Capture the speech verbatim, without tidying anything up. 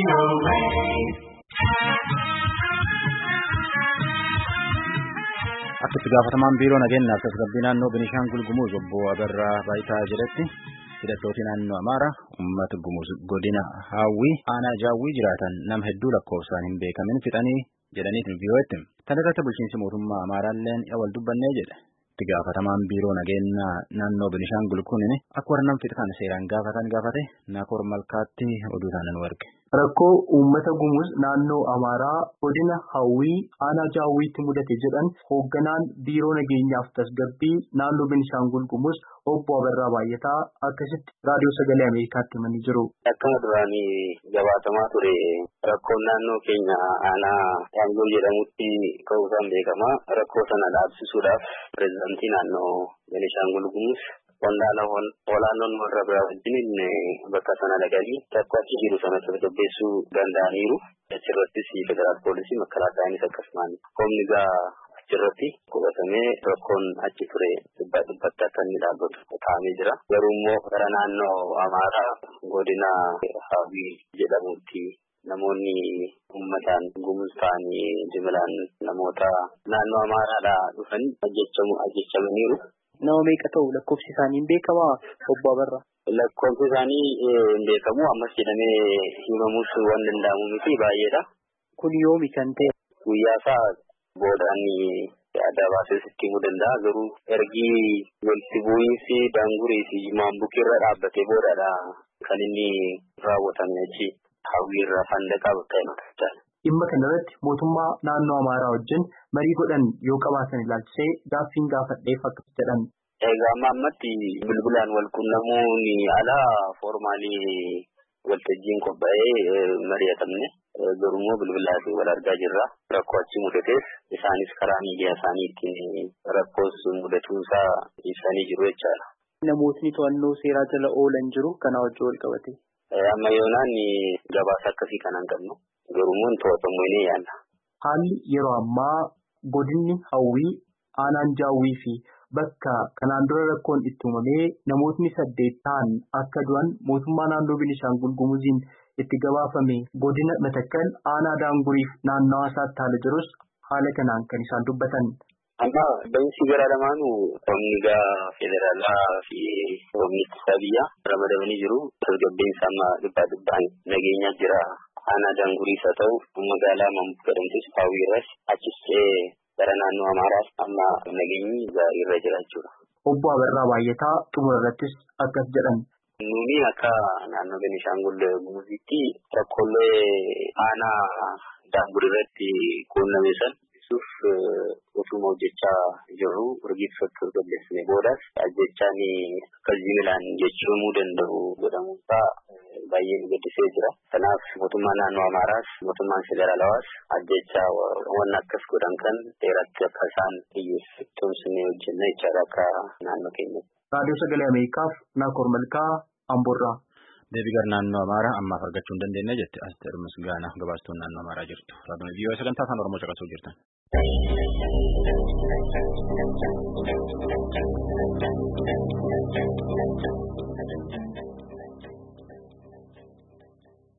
Akka itti gaafatamaan biiroo nageenyaa fi tasgabbii naannoo Beenishaangul Gumuz obbo Abarraa Baayitaa jedhetti hidhattooti naannoo Amaaraa uummata Gumuz godina Haawwii aanaa Jaawwii jiraatan nama hedduu lakkoofsaan hin beekamin fixanii jedhaniitiin biirootti. Tan irratti bulchiinsi mootummaa Amaaraalleen wal dubbannee jedhe. Itti gaafatamaan biiroo nageenyaa naannoo Beenishaangul kunin akka warra nama fixan seeraan gaafatan gaafate Naakoor Malkaatti oduu taanaan warge. Rakkoo uummata Gumuz naannoo Amaaraa godina Hawwii aanaa Jaawwiitti mudate jedhan hoogganaan biiroo nageenyaaf tasgabbii naannoo Beenishaangul Gumuz obbo Abarraa Baay'ataa akkasitti raadiyoo sagalee Ameerikaatti himanii jiru. Akkuma duraanii gabaatamaa ture rakkoon naannoo keenya aanaa Jaawwii jedhamutti ka'uusaan beekama. Rakkoo sana dhaabsisuudhaaf pireezidaantii naannoo Beenishaangul Gumuz Wandala olaanoon warra biraa wajjin bakka sana dhaqanii rakkoo achi jiru sana tasgabbeessuu danda'aniiru. Achirrattis federaal poolisii makalaataanis akkasumaan humni gaa achirratti qubatamee rakkoon achi ture dhibbaa dhibbatti akka inni dhaabbatu taa'amee jira. Garuu immoo gara naannoo Amaaraa godina Haawwii jedhamutti namoonni uummataan Gumuz ta'anii jimilaan namoota naannoo Amaaraadhaa dhufanii ajjechamaniiru. Nama meeqa ta'u lakkoofsi isaanii hin beekamaa obbo Abarraa? Lakkoofsi isaanii hin beekamu ammas jedhamee himamuus waan danda'amu miti baay'eedha. Kun yoomi kan ta'e? Guyyaa isaa boodaan adda baasee sitti himuu danda'a. Garuu ergi walitti bu'iinsi Daangurii fi Maambukii irra dhaabbatee boodadha kan inni raawwatame achi Haawwii irraa Fandaqaa bakka himata. Dhimma kanarratti mootummaa naannoo Amaaraa wajjin marii godhan yoo qabaatan ilaalchisee gaaffiin gaafadheef akkas jedhan. Egaa amma ammatti bilbilaan wal quunnamuun alaa foormaalii waltajjiin qophaa'ee mari'atamne garuu bilbilaa fi wal argaa jirra. Rakkoo achi mudateef isaanis karaa miidiyaa isaaniitiin rakkoos mudatuunsaa ibsanii jiru jechaadha. Namootni to'annoo seeraa jala oolan jiru kana wajjin wal qabate. Amma yoonaan gabaasa akkasii kanaan qabnu. Garuumoon to'atamu ni yaala. Haalli yeroo ammaa godinni Hawwii aanaan Jaawwii fi bakka kanaan dura rakkoon itti uumamee namootni saddeet ta'an akka du'an mootummaa naannoo Beenishaangul Gumuziin itti gabaafame godina Matakkal aanaa Daanguriif naannawaa isaatti haala jirus haala kanaan kan isaan dubbatan. Amma baay'insi gara lamaanuu humni gaa federaalaa fi humni ittisaa biyyaa ramadamanii jiru. Tasgabbiinsa amma dhibbaa dhibbaan nageenyaa jira. Aanaa Daanguriis haa ta'u magaalaa Maambuk jedhamtus Haawwii irras achis gara naannoo Amaaraas amma nageenyi irra jira jechuudha. Obbo Abarraa Baay'ataa xumura irrattis akkas jedhan. Nuuni akka naannoo Beenishaangul Gumuzitti rakkoolee aanaa Daangurii irratti quunname san ibsuuf utuma hojjechaa jirru urgiifatu tasgabbeessine boodas ajjechaan akka jimilaan jechamuu danda'u godhamuusaa baay'ee nu gaddisee jira. Kanaaf mootummaa naannoo Amaaraas mootummaan federaalawaas ajjechaa waan akkas godhan kan dheeratti akka isaan xiyyeeffatumsinee hojjenna jechaadha akka naannoo keenyatti. Raadiyoo Sagalee Ameerikaaf Naakoor Malkaa Amboorraa. Deebii gara naannoo Amaaraa ammaaf argachuu hin dandeenye jette Asteer Misgaanaa gabaastuun naannoo Amaaraa jirtu. Raadiyoo Viiyoo sagantaa afaan Oromoo caqasuu jirtan. Thank you.